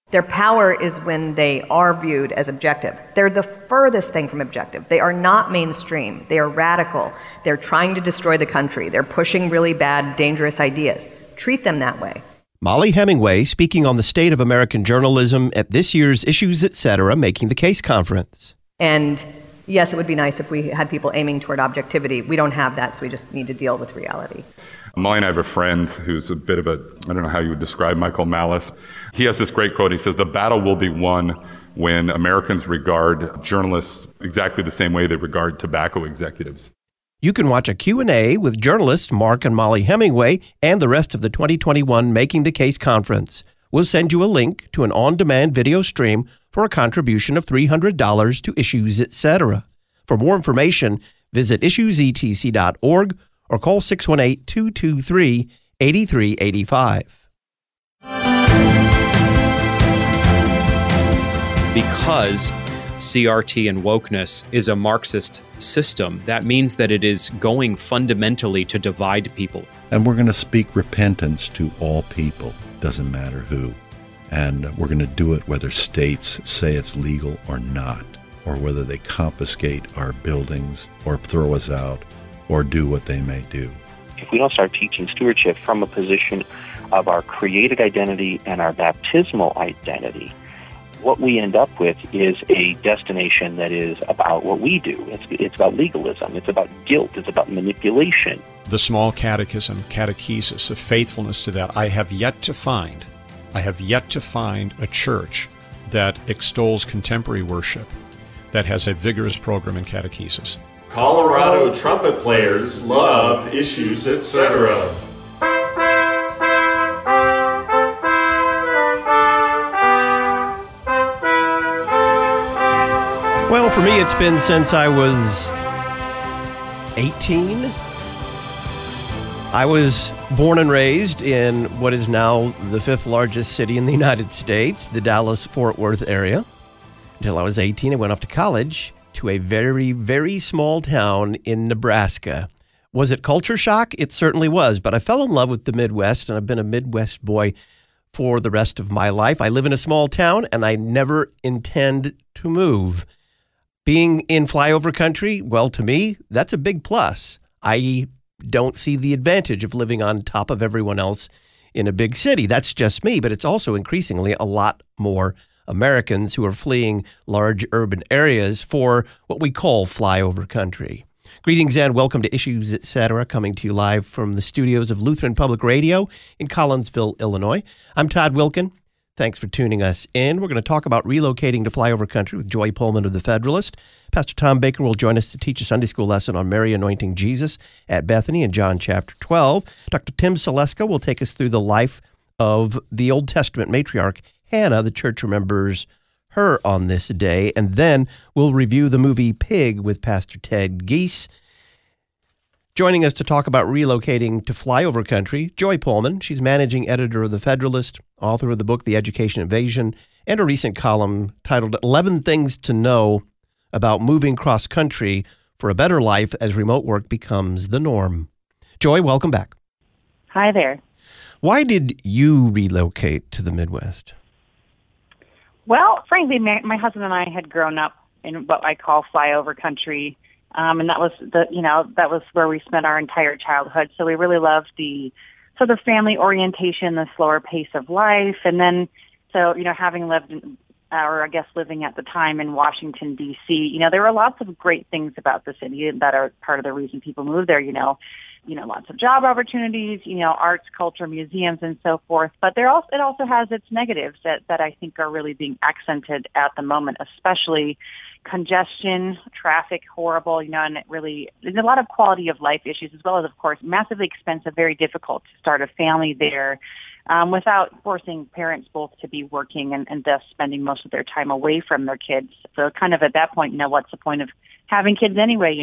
Their power is when they are viewed as objective. They're the furthest thing from objective. They are not mainstream. They are radical. They're trying to destroy the country. They're pushing really bad, dangerous ideas. Treat them that way. Mollie Hemingway speaking on the state of American journalism at this year's Issues Etc. Making the Case conference. And yes, it would be nice if we had people aiming toward objectivity. We don't have that, so we just need to deal with reality. Mollie and I have a friend who's a bit of a, I don't know how you would describe Michael Malice. He has this great quote. He says, "The battle will be won when Americans regard journalists exactly the same way they regard tobacco executives." You can watch a Q&A with journalists Mark and Mollie Hemingway and the rest of the 2021 Making the Case conference. We'll send you a link to an on-demand video stream for a contribution of $300 to Issues Etc. For more information, visit issuesetc.org or call 618-223-8385. Because CRT and wokeness is a Marxist system, that means that it is going fundamentally to divide people. And we're going to speak repentance to all people, doesn't matter who. And we're going to do it whether states say it's legal or not, or whether they confiscate our buildings or throw us out or do what they may do. If we don't start teaching stewardship from a position of our created identity and our baptismal identity, what we end up with is a destination that is about what we do. It's about legalism. It's about guilt. It's about manipulation. The small catechism, catechesis, of faithfulness to that, I have yet to find a church that extols contemporary worship, that has a vigorous program in catechesis. Colorado trumpet players love Issues Etc. Well, for me, it's been since I was 18. I was born and raised in what is now the fifth largest city in the United States, the Dallas-Fort Worth area. Until I was 18, I went off to college to a very, very small town in Nebraska. Was it culture shock? It certainly was, but I fell in love with the Midwest, and I've been a Midwest boy for the rest of my life. I live in a small town, and I never intend to move. Being in flyover country, well, to me, that's a big plus. I don't see the advantage of living on top of everyone else in a big city. That's just me, but it's also increasingly a lot more Americans who are fleeing large urban areas for what we call flyover country. Greetings and welcome to Issues Etc., coming to you live from the studios of Lutheran Public Radio in Collinsville, Illinois. I'm Todd Wilkin. Thanks for tuning us in. We're going to talk about relocating to flyover country with Joy Pullman of the Federalist. Pastor Tom Baker will join us to teach a Sunday school lesson on Mary anointing Jesus at Bethany in John chapter 12. Dr. Tim Seleska will take us through the life of the Old Testament matriarch Hannah. The church remembers her on this day. And then we'll review the movie Pig with Pastor Ted Geese. Joining us to talk about relocating to flyover country, Joy Pullman. She's managing editor of The Federalist, author of the book The Education Invasion, and a recent column titled 11 Things to Know About Moving Cross Country for a Better Life as Remote Work Becomes the Norm. Joy, welcome back. Hi there. Why did you relocate to the Midwest? Well, frankly, my husband and I had grown up in what I call flyover country, and that was that was where we spent our entire childhood. So we really loved the sort of family orientation, the slower pace of life, and then having lived living at the time in Washington D.C., there were lots of great things about the city that are part of the reason people moved there. Lots of job opportunities, arts, culture, museums, and so forth. But it also has its negatives that I think are really being accented at the moment, especially congestion, traffic, horrible, and there's a lot of quality of life issues, as well as, of course, massively expensive, very difficult to start a family there without forcing parents both to be working and thus spending most of their time away from their kids. So kind of at that point, what's the point of having kids anyway,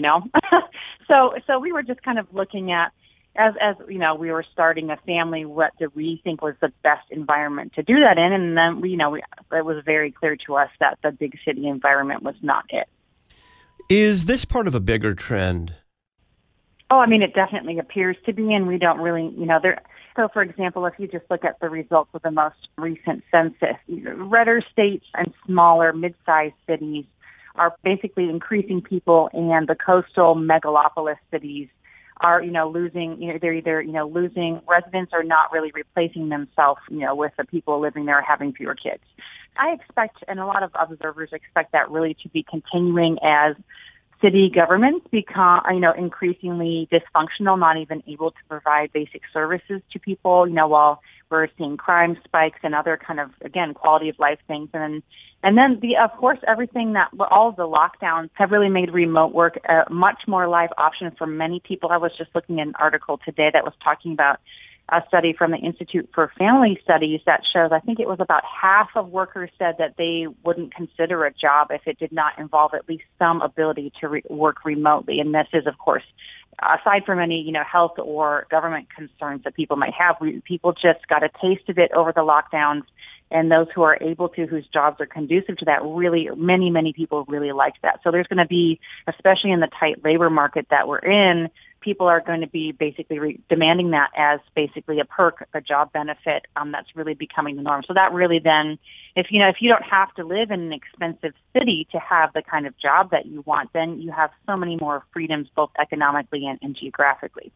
So we were just kind of looking at, as we were starting a family, what did we think was the best environment to do that in? And then, it was very clear to us that the big city environment was not it. Is this part of a bigger trend? Oh, it definitely appears to be, and we don't really, So, for example, if you just look at the results of the most recent census, redder states and smaller, mid-sized cities are basically increasing people, and the coastal megalopolis cities are, losing, they're either, losing residents or not really replacing themselves, with the people living there having fewer kids. I expect, and a lot of observers expect that really to be continuing as city governments become, increasingly dysfunctional, not even able to provide basic services to people, while we're seeing crime spikes and other kind of, again, quality of life things. And then of course, everything all of the lockdowns have really made remote work a much more live option for many people. I was just looking at an article today that was talking about a study from the Institute for Family Studies that shows, I think it was about half of workers said that they wouldn't consider a job if it did not involve at least some ability to work remotely. And this is, of course, aside from any, health or government concerns that people might have, people just got a taste of it over the lockdowns. And those who are able to, whose jobs are conducive to that, really, many, many people really liked that. So there's going to be, especially in the tight labor market that we're in, people are going to be basically demanding that as basically a perk, a job benefit. That's really becoming the norm. So that really then, if you don't have to live in an expensive city to have the kind of job that you want, then you have so many more freedoms, both economically and geographically.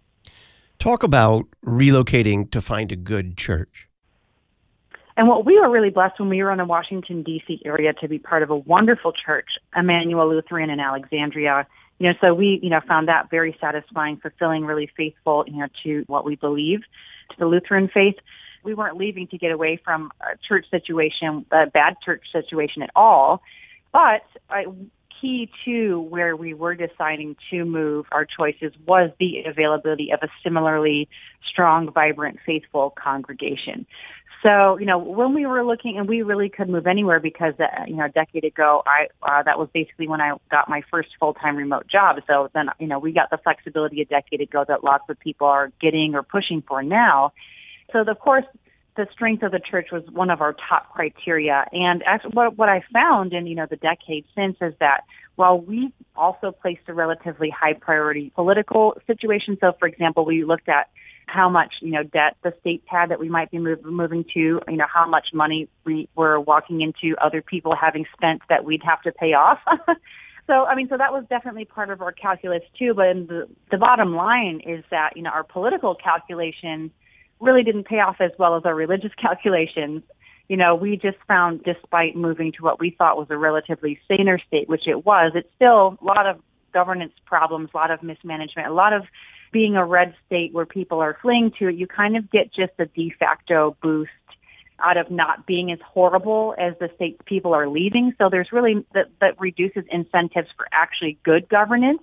Talk about relocating to find a good church. And what we were really blessed when we were in the Washington, D.C. area to be part of a wonderful church, Emmanuel Lutheran in Alexandria. So we, found that very satisfying, fulfilling, really faithful, to what we believe, to the Lutheran faith. We weren't leaving to get away from a church situation, a bad church situation at all. But key to where we were deciding to move our choices was the availability of a similarly strong, vibrant, faithful congregation. So, when we were looking, and we really could move anywhere because, a decade ago, that was basically when I got my first full-time remote job. So then, we got the flexibility a decade ago that lots of people are getting or pushing for now. So, of course, the strength of the church was one of our top criteria. And actually, what I found in, the decade since is that while we also placed a relatively high priority political situation, so, for example, we looked at how much, debt the states had that we might be moving to, how much money we were walking into other people having spent that we'd have to pay off. So that was definitely part of our calculus too. But the bottom line is that, our political calculations really didn't pay off as well as our religious calculations. We just found, despite moving to what we thought was a relatively saner state, which it was, it's still a lot of governance problems, a lot of mismanagement, a lot of being a red state where people are fleeing to it. You kind of get just a de facto boost out of not being as horrible as the states people are leaving. So there's really, that reduces incentives for actually good governance.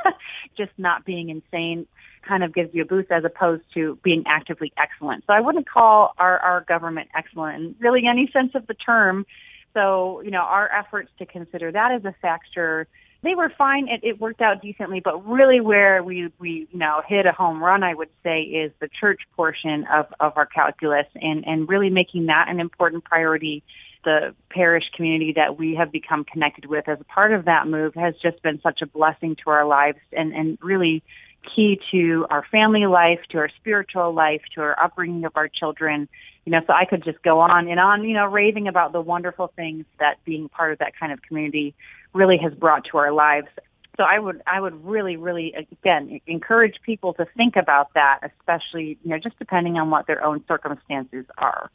Just not being insane kind of gives you a boost as opposed to being actively excellent. So I wouldn't call our government excellent in really any sense of the term. So, our efforts to consider that as a factor, they were fine. It worked out decently, but really where we hit a home run, I would say, is the church portion of our calculus and really making that an important priority. The parish community that we have become connected with as a part of that move has just been such a blessing to our lives and really key to our family life, to our spiritual life, to our upbringing of our children. So I could just go on and on, raving about the wonderful things that being part of that kind of community really has brought to our lives. So I would really, really, again, encourage people to think about that, especially, just depending on what their own circumstances are.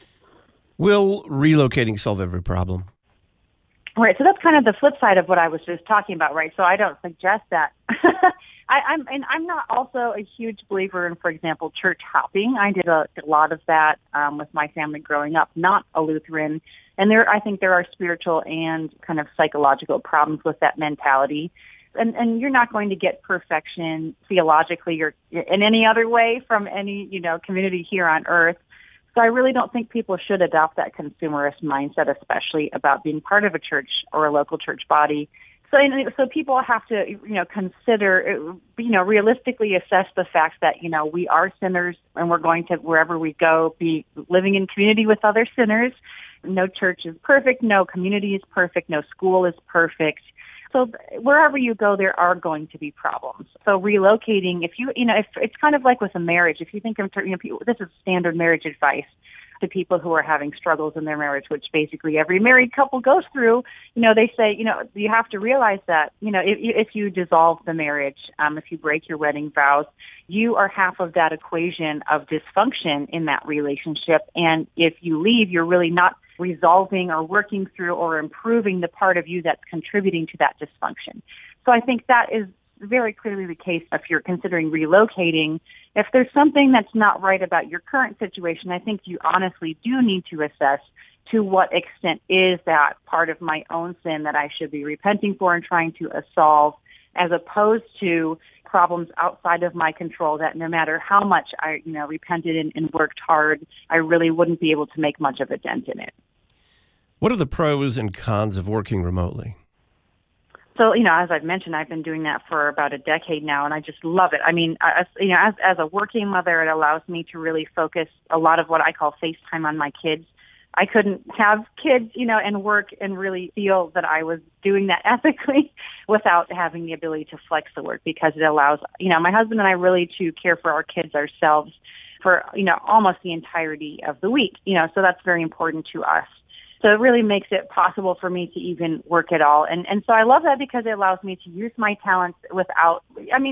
Will relocating solve every problem? Right. So that's kind of the flip side of what I was just talking about, right? So I don't suggest that. I'm not also a huge believer in, for example, church hopping. I did a lot of that with my family growing up, not a Lutheran. And I think there are spiritual and kind of psychological problems with that mentality. And you're not going to get perfection theologically or in any other way from any, community here on earth. So I really don't think people should adopt that consumerist mindset, especially about being part of a church or a local church body. So people have to, consider, realistically assess the fact that, we are sinners and we're going to, wherever we go, be living in community with other sinners. No church is perfect. No community is perfect. No school is perfect. So wherever you go, there are going to be problems. So relocating, if it's kind of like with a marriage. If you think of, this is standard marriage advice to people who are having struggles in their marriage, which basically every married couple goes through. They say, you have to realize that, if you dissolve the marriage, if you break your wedding vows, you are half of that equation of dysfunction in that relationship. And if you leave, you're really not resolving or working through or improving the part of you that's contributing to that dysfunction. So I think that is very clearly the case if you're considering relocating. If there's something that's not right about your current situation, I think you honestly do need to assess to what extent is that part of my own sin that I should be repenting for and trying to solve, as opposed to problems outside of my control that no matter how much I, repented and worked hard, I really wouldn't be able to make much of a dent in it. What are the pros and cons of working remotely? So, as I've mentioned, I've been doing that for about a decade now, and I just love it. I mean, as a working mother, it allows me to really focus a lot of what I call face time on my kids. I couldn't have kids, and work and really feel that I was doing that ethically without having the ability to flex the work, because it allows, my husband and I really to care for our kids ourselves for, almost the entirety of the week, so that's very important to us. So it really makes it possible for me to even work at all. And so I love that because it allows me to use my talents without,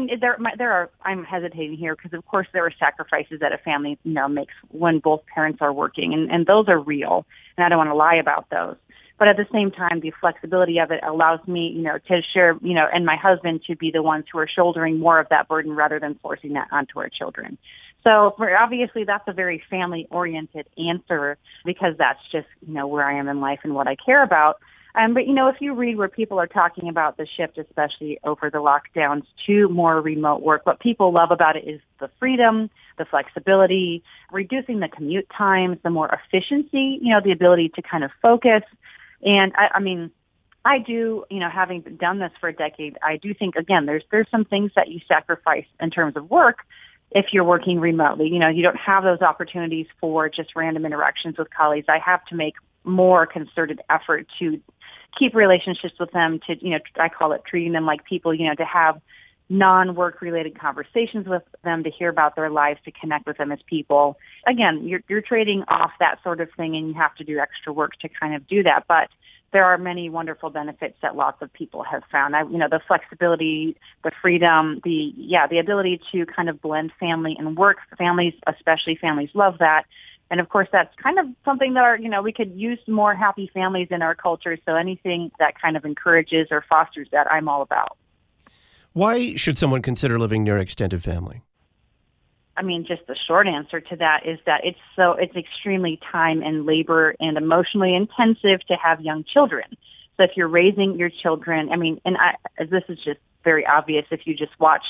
I'm hesitating here because of course there are sacrifices that a family, makes when both parents are working, and those are real, and I don't want to lie about those. But at the same time, the flexibility of it allows me, to share, and my husband to be the ones who are shouldering more of that burden rather than forcing that onto our children. So obviously that's a very family-oriented answer because that's just, where I am in life and what I care about. But, if you read where people are talking about the shift, especially over the lockdowns, to more remote work, what people love about it is the freedom, the flexibility, reducing the commute times, the more efficiency, the ability to kind of focus. And I do, having done this for a decade, I do think, again, there's some things that you sacrifice in terms of work if you're working remotely. You don't have those opportunities for just random interactions with colleagues. I have to make more concerted effort to keep relationships with them, to, I call it treating them like people, to have non-work related conversations with them, to hear about their lives, to connect with them as people. Again, you're trading off that sort of thing, and you have to do extra work to kind of do that. But there are many wonderful benefits that lots of people have found. The flexibility, the freedom, the ability to kind of blend family and work. Families, especially families, love that. And of course, that's kind of something that we could use more happy families in our culture. So anything that kind of encourages or fosters that, I'm all about. Why should someone consider living near extended family? Just the short answer to that is that it's extremely time and labor and emotionally intensive to have young children. So if you're raising your children, this is just very obvious if you just watch,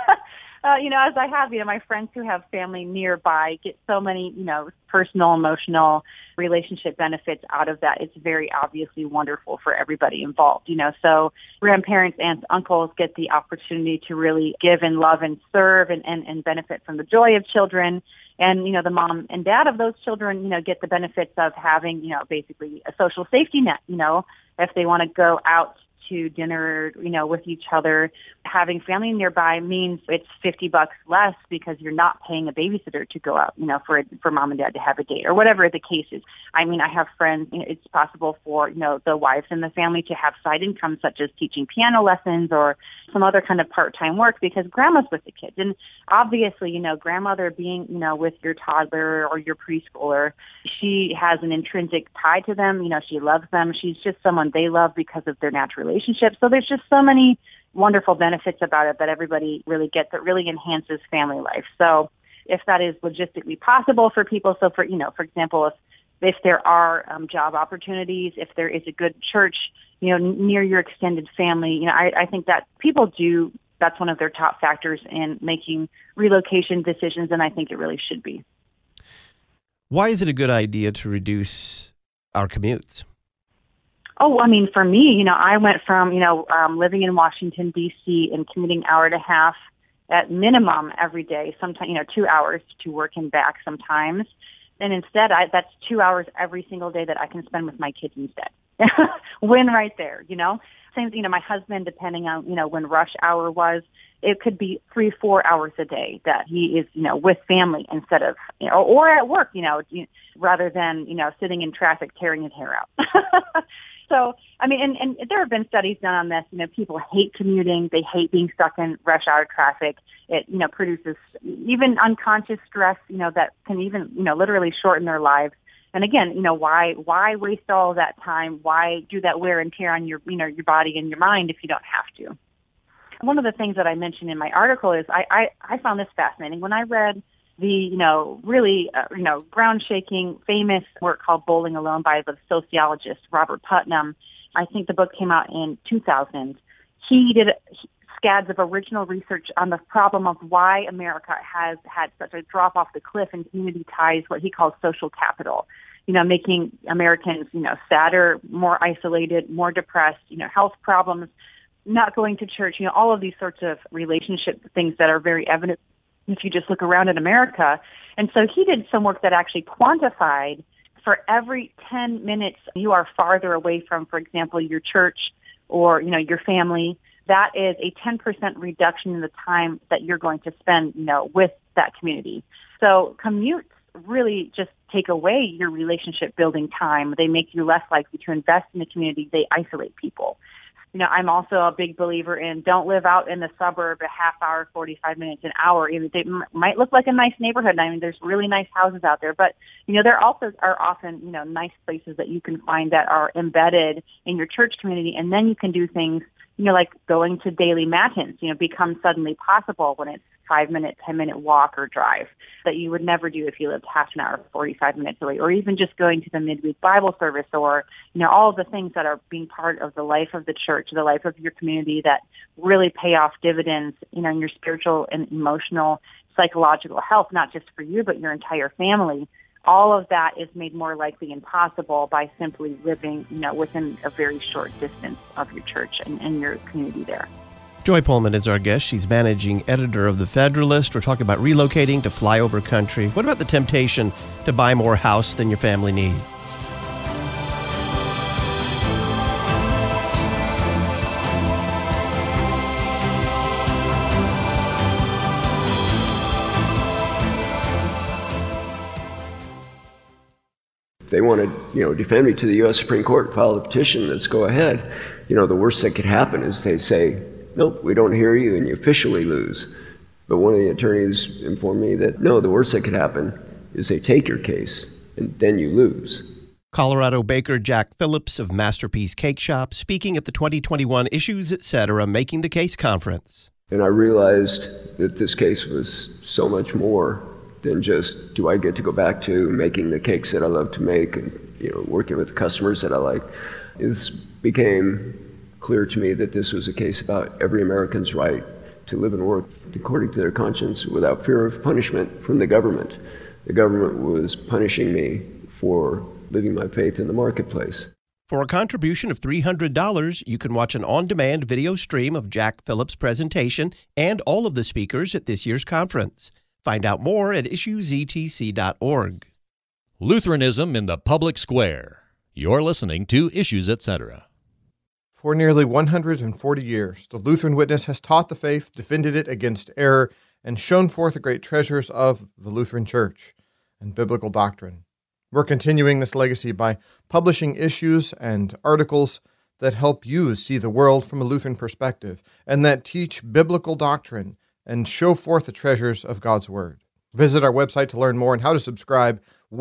as I have, my friends who have family nearby get so many, personal, emotional relationship benefits out of that. It's very obviously wonderful for everybody involved, so grandparents, aunts, uncles get the opportunity to really give and love and serve and benefit from the joy of children. And, the mom and dad of those children, get the benefits of having, basically a social safety net, if they want to go out to dinner, with each other. Having family nearby means it's $50 less because you're not paying a babysitter to go out, for mom and dad to have a date or whatever the case is. I have friends, it's possible for, the wives in the family to have side income such as teaching piano lessons or some other kind of part-time work because grandma's with the kids. And obviously, grandmother being, with your toddler or your preschooler, she has an intrinsic tie to them. She loves them. She's just someone they love because of their natural relationship. So there's just so many wonderful benefits about it that everybody really gets that really enhances family life. So if that is logistically possible for people, so for example, if there are job opportunities, if there is a good church, near your extended family, I think that people do, that's one of their top factors in making relocation decisions, and I think it really should be. Why is it a good idea to reduce our commutes? Oh, for me, I went from, living in Washington, D.C. and commuting an hour and a half at minimum every day, sometimes, 2 hours to work and back sometimes. And instead, that's 2 hours every single day that I can spend with my kids instead. win right there, Same thing, my husband, depending on, when rush hour was, it could be 3-4 hours a day that he is, with family instead of, or at work, rather than, sitting in traffic tearing his hair out. So, I mean, and there have been studies done on this. People hate commuting. They hate being stuck in rush hour traffic. It, produces even unconscious stress, that can even, literally shorten their lives. And again, why waste all that time? Why do that wear and tear on your, your body and your mind if you don't have to? One of the things that I mentioned in my article is I found this fascinating. When I read the, really, ground-shaking, famous work called Bowling Alone by the sociologist Robert Putnam, I think the book came out in 2000. He did scads of original research on the problem of why America has had such a drop off the cliff in community ties, what he calls social capital, making Americans, sadder, more isolated, more depressed, health problems, not going to church, all of these sorts of relationship things that are very evident if you just look around at America. And so he did some work that actually quantified for every 10 minutes you are farther away from, for example, your church or, your family, that is a 10% reduction in the time that you're going to spend, with that community. So commutes really just take away your relationship building time. They make you less likely to invest in the community. They isolate people. I'm also a big believer in don't live out in the suburb a half hour, 45 minutes, an hour. They might look like a nice neighborhood. I mean, there's really nice houses out there, but, there also are often, nice places that you can find that are embedded in your church community. And then you can do things, like going to daily matins, become suddenly possible when it's 5-minute, 10-minute walk or drive that you would never do if you lived half an hour, 45 minutes away, or even just going to the midweek Bible service or, all of the things that are being part of the life of the church, the life of your community that really pay off dividends, in your spiritual and emotional, psychological health, not just for you, but your entire family. All of that is made more likely and possible by simply living, within a very short distance of your church and your community there. Joy Pullman is our guest. She's managing editor of The Federalist. We're talking about relocating to flyover country. What about the temptation to buy more house than your family needs? If they want to, defend me to the U.S. Supreme Court, file a petition, let's go ahead. The worst that could happen is they say, nope, we don't hear you, and you officially lose. But one of the attorneys informed me that, no, the worst that could happen is they take your case, and then you lose. Colorado baker Jack Phillips of Masterpiece Cake Shop speaking at the 2021 Issues Etc. Making the Case Conference. And I realized that this case was so much more than just, do I get to go back to making the cakes that I love to make and, working with the customers that I like. It became clear to me that this was a case about every American's right to live and work according to their conscience without fear of punishment from the government. The government was punishing me for living my faith in the marketplace. For a contribution of $300, you can watch an on-demand video stream of Jack Phillips' presentation and all of the speakers at this year's conference. Find out more at issuesetc.org. Lutheranism in the public square. You're listening to Issues Etc. For nearly 140 years, the Lutheran Witness has taught the faith, defended it against error, and shown forth the great treasures of the Lutheran Church and biblical doctrine. We're continuing this legacy by publishing issues and articles that help you see the world from a Lutheran perspective and that teach biblical doctrine and show forth the treasures of God's Word. Visit our website to learn more and how to subscribe,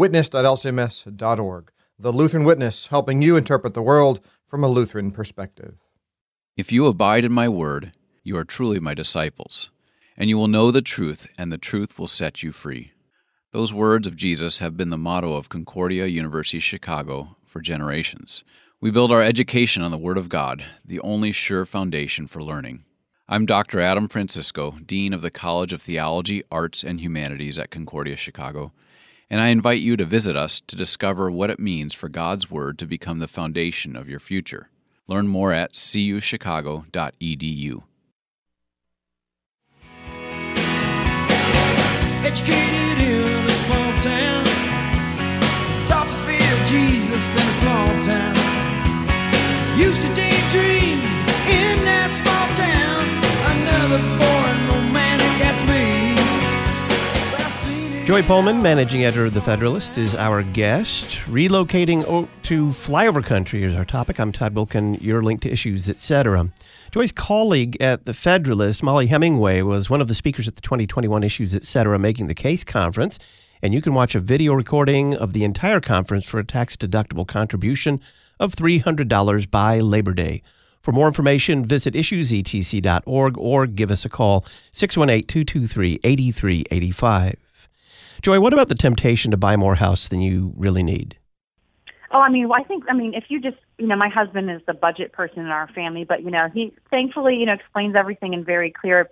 witness.lcms.org. The Lutheran Witness, helping you interpret the world from a Lutheran perspective. If you abide in my word, you are truly my disciples, and you will know the truth, and the truth will set you free. Those words of Jesus have been the motto of Concordia University Chicago for generations. We build our education on the Word of God, the only sure foundation for learning. I'm Dr. Adam Francisco, Dean of the College of Theology, Arts, and Humanities at Concordia Chicago, and I invite you to visit us to discover what it means for God's Word to become the foundation of your future. Learn more at cuchicago.edu. Educated in a small town, taught to fear Jesus in a small town. Joy Pullman, managing editor of The Federalist, is our guest. Relocating to flyover country is our topic. I'm Todd Wilken, your link to issues, etc. Joy's colleague at The Federalist, Mollie Hemingway, was one of the speakers at the 2021 Issues, Etc. Making the Case conference, and you can watch a video recording of the entire conference for a tax-deductible contribution of $300 by Labor Day. For more information, visit issuesetc.org or give us a call, 618-223-8385. Joy, what about the temptation to buy more house than you really need? Oh, if you just, my husband is the budget person in our family, but, he thankfully, explains everything in very clear,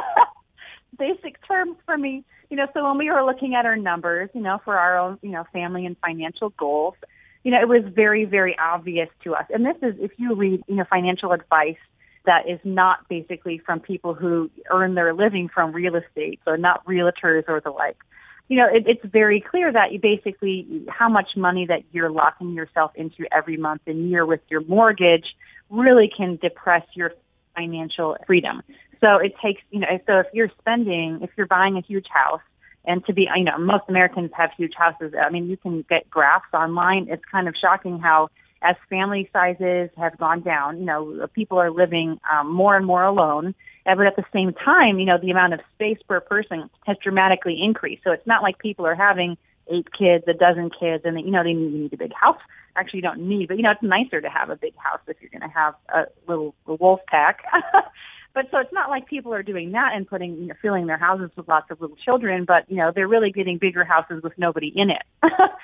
basic terms for me. So when we were looking at our numbers, for our own, family and financial goals, it was very, very obvious to us. And this is, if you read, financial advice that is not basically from people who earn their living from real estate, so not realtors or the like. It's very clear that you basically how much money that you're locking yourself into every month and year with your mortgage really can depress your financial freedom. So it takes, so if you're buying a huge house, and to be, most Americans have huge houses. You can get graphs online. It's kind of shocking how as family sizes have gone down, people are living more and more alone. But at the same time, the amount of space per person has dramatically increased. So it's not like people are having 8 kids, a dozen kids, and they need a big house. Actually, you don't need, but it's nicer to have a big house if you're going to have a wolf pack. But so it's not like people are doing that and filling their houses with lots of little children, but they're really getting bigger houses with nobody in it.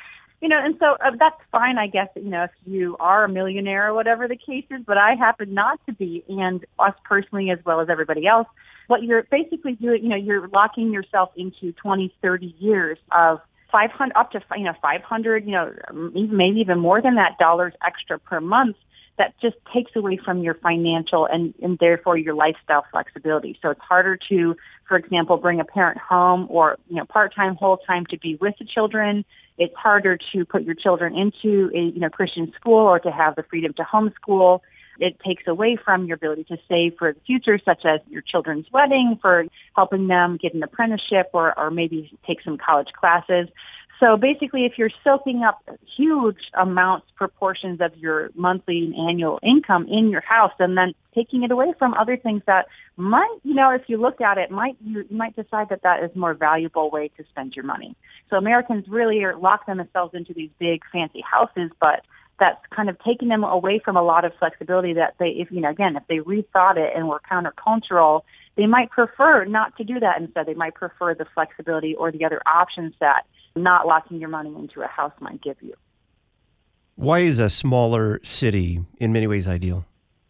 And so that's fine, I guess, if you are a millionaire or whatever the case is, but I happen not to be, and us personally as well as everybody else. What you're basically doing, you're locking yourself into 20, 30 years of 500, up to, 500, maybe even more than that dollars extra per month. That just takes away from your financial and therefore your lifestyle flexibility. So it's harder to, for example, bring a parent home or, part-time, whole-time to be with the children. It's harder to put your children into a, Christian school or to have the freedom to homeschool. It takes away from your ability to save for the future, such as your children's wedding, for helping them get an apprenticeship or maybe take some college classes. So basically, if you're soaking up huge amounts, proportions of your monthly and annual income in your house, and then taking it away from other things that might, if you look at it, you might decide that is a more valuable way to spend your money. So Americans really are locking themselves into these big, fancy houses, but that's kind of taking them away from a lot of flexibility that if they rethought it and were countercultural, they might prefer not to do that. Instead, they might prefer the flexibility or the other options that not locking your money into a house might give you. Why is a smaller city in many ways ideal?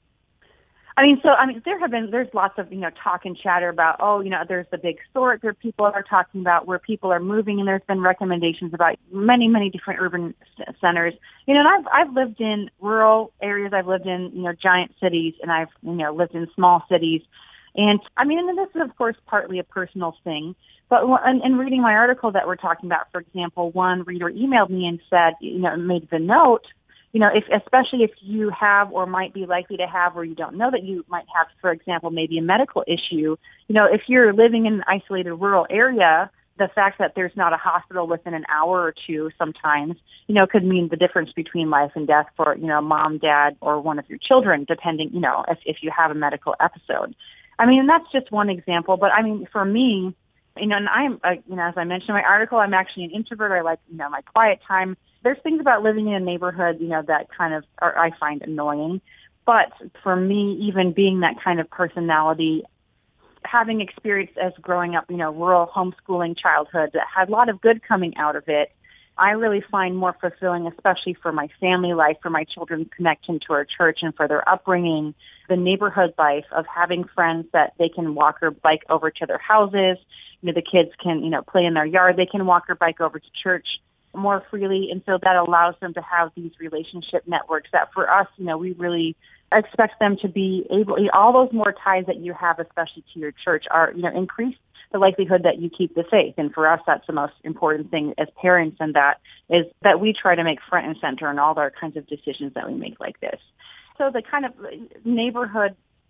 There's lots of, talk and chatter about, there's the big sort that people are talking about where people are moving, and there's been recommendations about many, many different urban centers. And I've lived in rural areas, I've lived in, giant cities, and I've, lived in small cities. And and this is, of course, partly a personal thing. But in reading my article that we're talking about, for example, one reader emailed me and said, made the note, especially if you have or might be likely to have, or you don't know that you might have, for example, maybe a medical issue, if you're living in an isolated rural area, the fact that there's not a hospital within an hour or two sometimes, could mean the difference between life and death for, mom, dad, or one of your children, depending, if you have a medical episode. And that's just one example. But for me, and I'm, as I mentioned in my article, I'm actually an introvert. I like, my quiet time. There's things about living in a neighborhood, that kind of I find annoying. But for me, even being that kind of personality, having experience as growing up, rural homeschooling childhood that had a lot of good coming out of it, I really find more fulfilling, especially for my family life, for my children's connection to our church and for their upbringing, the neighborhood life of having friends that they can walk or bike over to their houses. The kids can, play in their yard. They can walk or bike over to church more freely. And so that allows them to have these relationship networks that for us, we really expect them to be able, all those more ties that you have, especially to your church, are, increase the likelihood that you keep the faith. And for us, that's the most important thing as parents, and that is that we try to make front and center in all our kinds of decisions that we make like this. So the kind of neighborhood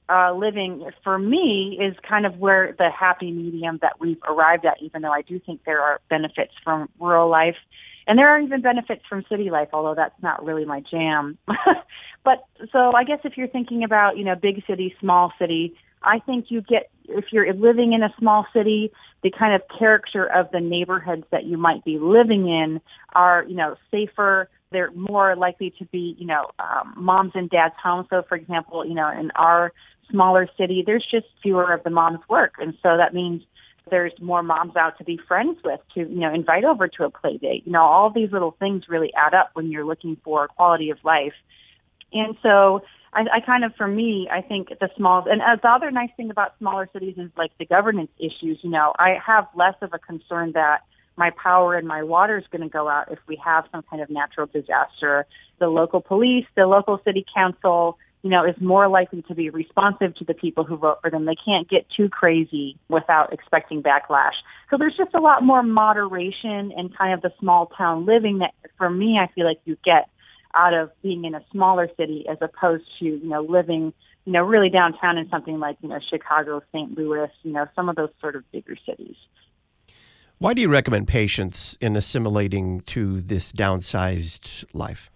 living, for me, is kind of where the happy medium that we've arrived at, even though I do think there are benefits from rural life. And there are even benefits from city life, although that's not really my jam. But so I guess if you're thinking about, big city, small city, I think if you're living in a small city, the kind of character of the neighborhoods that you might be living in are, safer. They're more likely to be, moms and dads' homes. So, for example, in our smaller city, there's just fewer of the moms work. And so that means there's more moms out to be friends with, to, invite over to a play date. All these little things really add up when you're looking for quality of life. And so I kind of, for me, I think the other nice thing about smaller cities is like the governance issues. I have less of a concern that my power and my water is going to go out if we have some kind of natural disaster. The local police, the local city council, is more likely to be responsive to the people who vote for them. They can't get too crazy without expecting backlash. So there's just a lot more moderation and kind of the small town living that, for me, I feel like you get out of being in a smaller city as opposed to, living, really downtown in something like, Chicago, St. Louis, some of those sort of bigger cities. Why do you recommend patience in assimilating to this downsized life?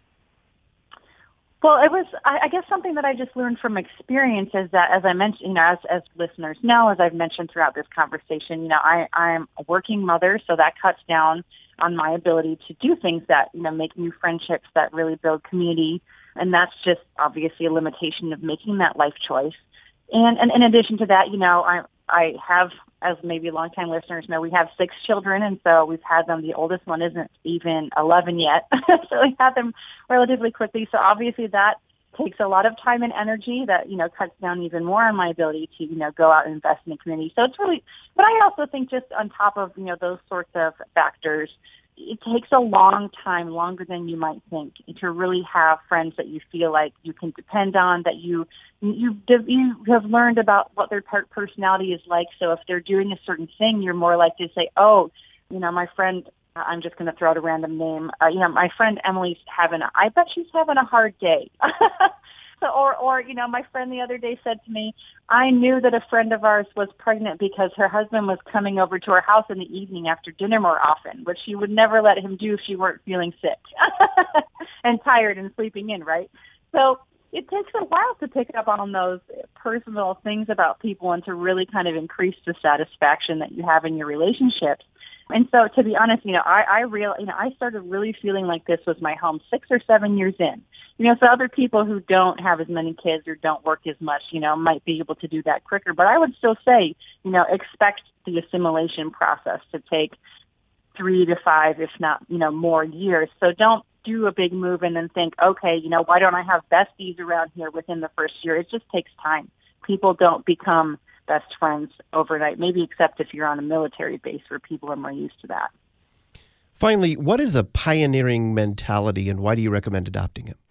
Well, it was, I guess, something that I just learned from experience is that, as I mentioned, as listeners know, as I've mentioned throughout this conversation, I'm a working mother, so that cuts down on my ability to do things that, make new friendships that really build community. And that's just obviously a limitation of making that life choice. And in addition to that, I have, as maybe longtime listeners know, we have 6 children, and so we've had them. The oldest one isn't even 11 yet, so we had them relatively quickly. So obviously that takes a lot of time and energy that, cuts down even more on my ability to, go out and invest in the community. So it's really, but I also think just on top of, those sorts of factors, it takes a long time, longer than you might think, to really have friends that you feel like you can depend on, that you have learned about what their personality is like. So if they're doing a certain thing, you're more likely to say, oh, my friend, I'm just going to throw out a random name. My friend Emily's I bet she's having a hard day. Or my friend the other day said to me, I knew that a friend of ours was pregnant because her husband was coming over to her house in the evening after dinner more often, which she would never let him do if she weren't feeling sick and tired and sleeping in, right? So it takes a while to pick up on those personal things about people and to really kind of increase the satisfaction that you have in your relationships. And so, to be honest, I started really feeling like this was my home 6 or 7 years in. So other people who don't have as many kids or don't work as much, might be able to do that quicker. But I would still say, expect the assimilation process to take 3 to 5, if not, more years. So don't do a big move and then think, okay, why don't I have besties around here within the first year? It just takes time. People don't become best friends overnight, maybe except if you're on a military base where people are more used to that. Finally, what is a pioneering mentality and why do you recommend adopting it?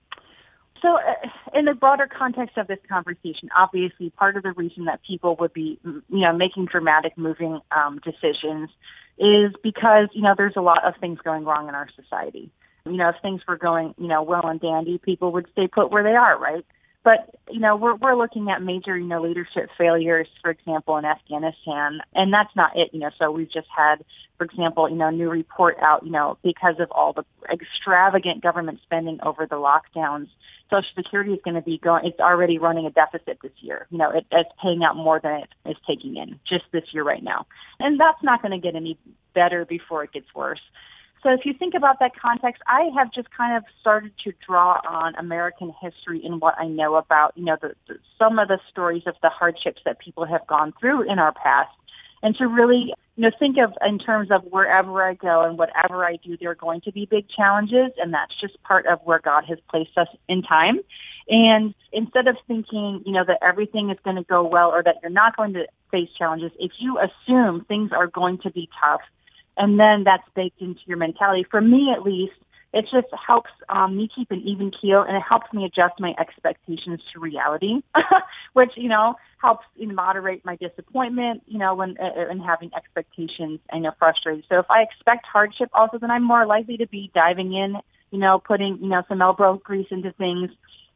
So in the broader context of this conversation, obviously part of the reason that people would be, making dramatic moving decisions is because, there's a lot of things going wrong in our society. If things were going, well and dandy, people would stay put where they are, right? But, we're looking at major, leadership failures, for example, in Afghanistan, and that's not it, so we've just had, for example, new report out, because of all the extravagant government spending over the lockdowns, Social Security is going to be it's already running a deficit this year. It's paying out more than it is taking in just this year right now. And that's not going to get any better before it gets worse. So if you think about that context, I have just kind of started to draw on American history and what I know about, some of the stories of the hardships that people have gone through in our past, and to really, think of in terms of wherever I go and whatever I do, there are going to be big challenges, and that's just part of where God has placed us in time. And instead of thinking, that everything is going to go well or that you're not going to face challenges, if you assume things are going to be tough, and then that's baked into your mentality. For me, at least, it just helps me keep an even keel, and it helps me adjust my expectations to reality, which, helps moderate my disappointment, when and having expectations, frustrated. So if I expect hardship also, then I'm more likely to be diving in, putting, some elbow grease into things.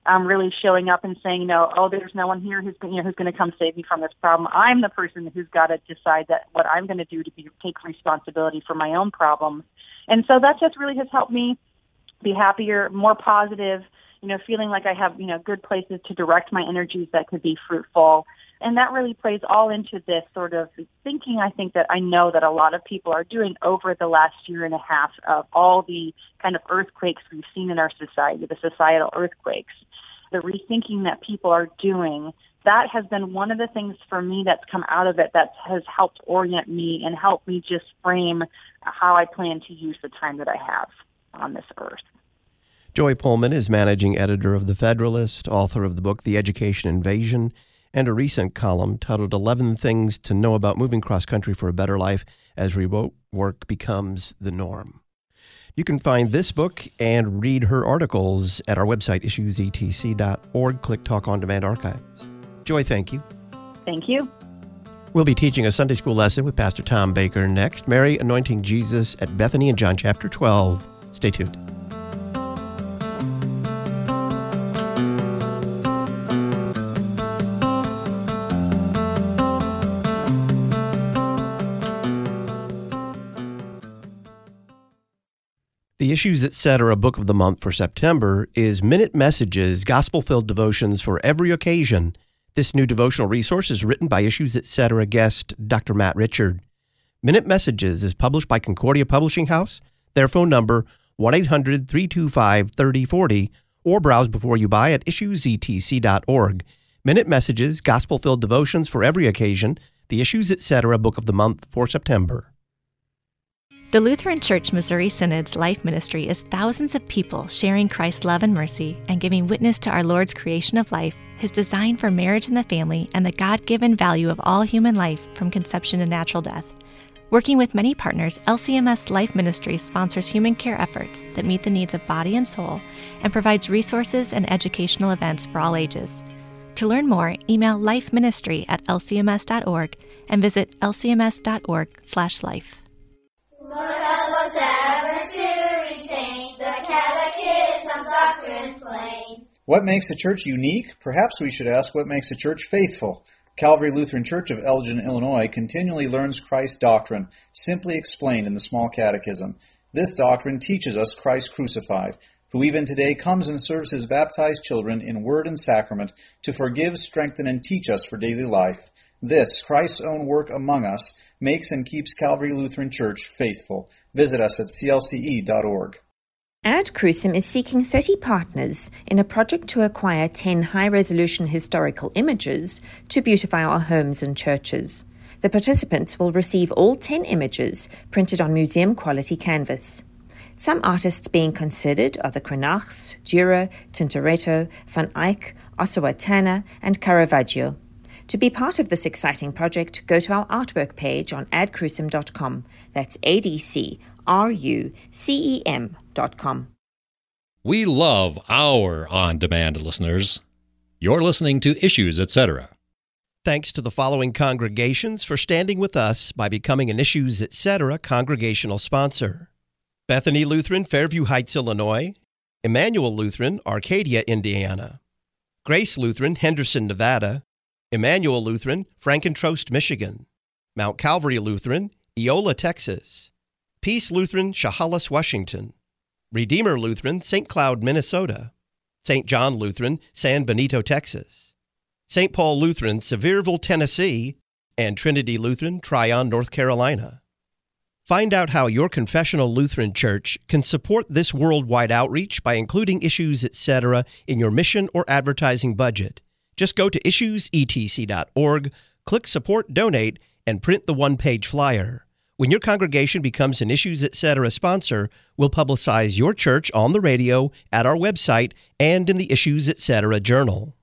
really showing up and saying, oh, there's no one here who's going to come save me from this problem. I'm the person who's got to decide that what I'm going to do to take responsibility for my own problems. And so that just really has helped me be happier, more positive, feeling like I have, good places to direct my energies that could be fruitful. And that really plays all into this sort of thinking, I think, that I know that a lot of people are doing over the last year and a half of all the kind of earthquakes we've seen in our society, the societal earthquakes, the rethinking that people are doing. That has been one of the things for me that's come out of it that has helped orient me and help me just frame how I plan to use the time that I have on this earth. Joy Pullman is managing editor of The Federalist, author of the book The Education Invasion, and a recent column titled 11 Things to Know About Moving Cross-Country for a Better Life as Remote Work Becomes the Norm. You can find this book and read her articles at our website, issuesetc.org. Click Talk On Demand Archives. Joy, thank you. Thank you. We'll be teaching a Sunday school lesson with Pastor Tom Baker next. Mary anointing Jesus at Bethany in John chapter 12. Stay tuned. The Issues Etc. Book of the Month for September is Minute Messages, Gospel-Filled Devotions for Every Occasion. This new devotional resource is written by Issues Etc. guest Dr. Matt Richard. Minute Messages is published by Concordia Publishing House. Their phone number, 1-800-325-3040, or browse before you buy at issuesetc.org. Minute Messages, Gospel-Filled Devotions for Every Occasion, the Issues Etc. Book of the Month for September. The Lutheran Church Missouri Synod's life ministry is thousands of people sharing Christ's love and mercy and giving witness to our Lord's creation of life, His design for marriage and the family, and the God-given value of all human life from conception to natural death. Working with many partners, LCMS Life Ministry sponsors human care efforts that meet the needs of body and soul and provides resources and educational events for all ages. To learn more, email lifeministry@lcms.org and visit lcms.org/life. Lord, help us ever to retain the Catechism's doctrine plain. What makes a church unique? Perhaps we should ask what makes a church faithful. Calvary Lutheran Church of Elgin, Illinois continually learns Christ's doctrine, simply explained in the Small Catechism. This doctrine teaches us Christ crucified, who even today comes and serves his baptized children in word and sacrament to forgive, strengthen, and teach us for daily life. This, Christ's own work among us, makes and keeps Calvary Lutheran Church faithful. Visit us at clce.org. Ad Crucem is seeking 30 partners in a project to acquire 10 high-resolution historical images to beautify our homes and churches. The participants will receive all 10 images printed on museum-quality canvas. Some artists being considered are the Cranachs, Dürer, Tintoretto, Van Eyck, Osawa Tanner, and Caravaggio. To be part of this exciting project, go to our artwork page on adcrucem.com. That's ADCRUCEM.com. We love our on-demand listeners. You're listening to Issues Etc. Thanks to the following congregations for standing with us by becoming an Issues Etc. congregational sponsor: Bethany Lutheran, Fairview Heights, Illinois; Emmanuel Lutheran, Arcadia, Indiana; Grace Lutheran, Henderson, Nevada; Emmanuel Lutheran, Frankentrost, Michigan; Mount Calvary Lutheran, Eola, Texas; Peace Lutheran, Chehalis, Washington; Redeemer Lutheran, St. Cloud, Minnesota; St. John Lutheran, San Benito, Texas; St. Paul Lutheran, Sevierville, Tennessee; and Trinity Lutheran, Tryon, North Carolina. Find out how your confessional Lutheran church can support this worldwide outreach by including Issues Etc. in your mission or advertising budget. Just go to issuesetc.org, click Support Donate, and print the one-page flyer. When your congregation becomes an Issues Etc. sponsor, we'll publicize your church on the radio, at our website, and in the Issues Etc. Journal.